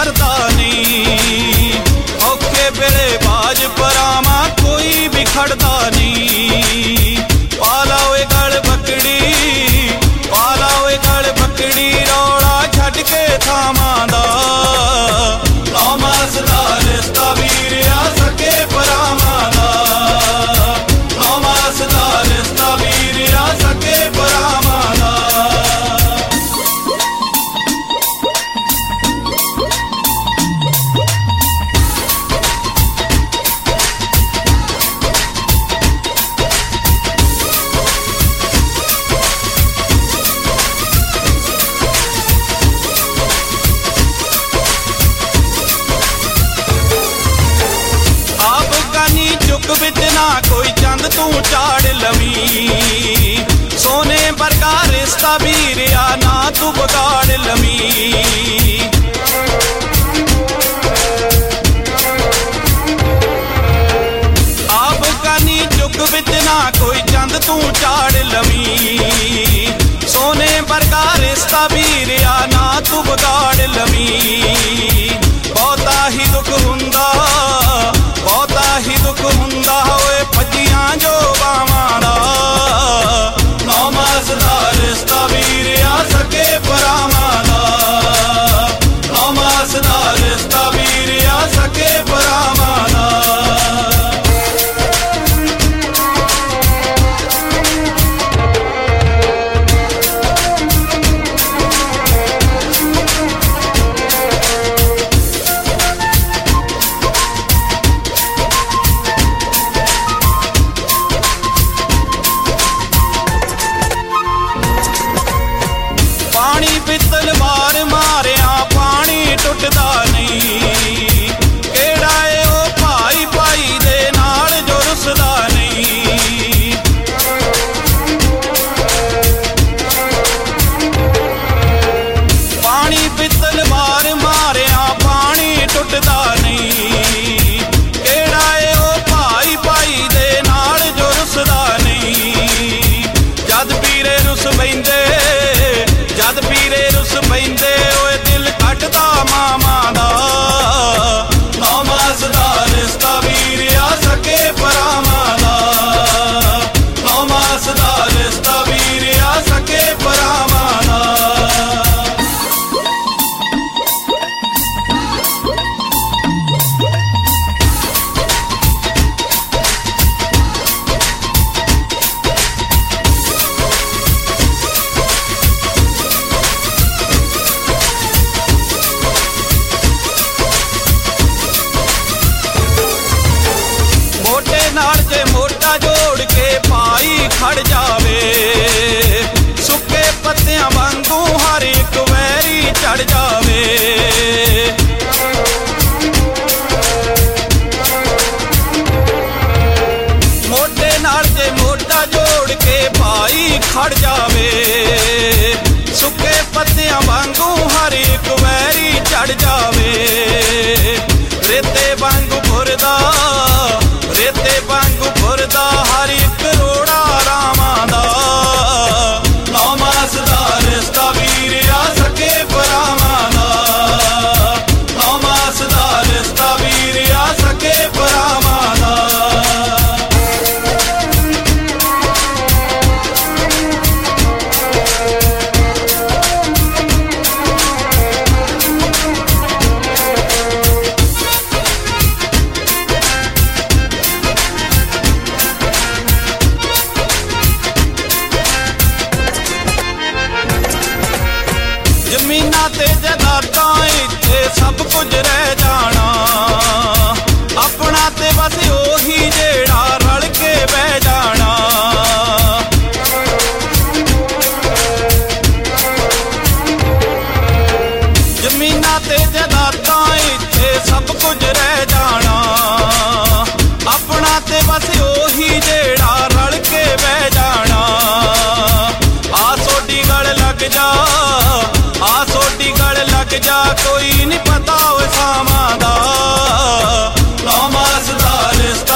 करता नहीं, औखे वेले बाज परावा कोई भी खड़दा नहीं। पाला ओए गल बकड़ी, पाला ओए गल बकड़ी, रौला छड्ड के थावां दा। नौ मास दा रिश्ता वीर आ सके परावां दा, नौ मास दा रिश्ता वीर आ सके परावां दा। चुक विच ना कोई चंद तू चाड़ लवी, सोने वर्गा रिश्ता वीर आ ना तू बगाड़ लवी। अफगानी चुक विच ना कोई चंद तू चाड़ लवी, सोने वर्गा रिश्ता वीर आ ना तू बगाड़ लवी। बहुता ही दुख हुंदा, बहुता ही दुख हुंदा होए भजियां जो बावां दा। नौ मास दा रिश्ता वीर आ सके परावां दा, नौ मास दा रिश्ता वीर आ सके परावां दा। पानी पित्तल मार मारिया पानी टुटदा नहीं, केड़ा ए ओ भाई भाई दे नाल जो रुसदा नहीं। पानी पित्तल मार मारिया पानी टुटदा नहीं, केड़ा ए ओ भाई भाई दे नाल जो रुसदा नहीं। जद पीरे रुस बैंदे, जद पीरे रुस पैंदे ओए दिल कटदा मामा दा। नौ मास दा रिश्ता वीर आ सके परावां दा, नौ मास दा रिश्ता वीर आ सके परावां दा। नाल जे मोटा जोड़ के पाई खड़ जावे, सुके पत्तियां वांगू हर एक वैरी चढ़ जावे। मोटे नाल जे मोटा जोड़ के पाई खड़ जावे, सुके पत्तियां वांगू हर एक वैरी चढ़ जावे। रेते वांगू भुरदा, रेते वांगू भुरदा हर एक रोड़ा रावां दा। नौ मास दा रिश्ता वीर आ सके परावां दा, नौ मास दा रिश्ता वीर आ सके परावां दा। जमीनां ते जायदादां इत्थे सब कुछ रह जाना, अपना ते बस ओही जेड़ा रल के बह जाना। जमीनां ते जायदादां इत्थे सब कुछ रह जाना, अपना ते बस ओही जेड़ा रल के बह जाना। आ सोडी गल लग जा, आ सोडी गल लग जा, कोई नहीं पता ओ सावां दा। नौ मास दा रिश्ता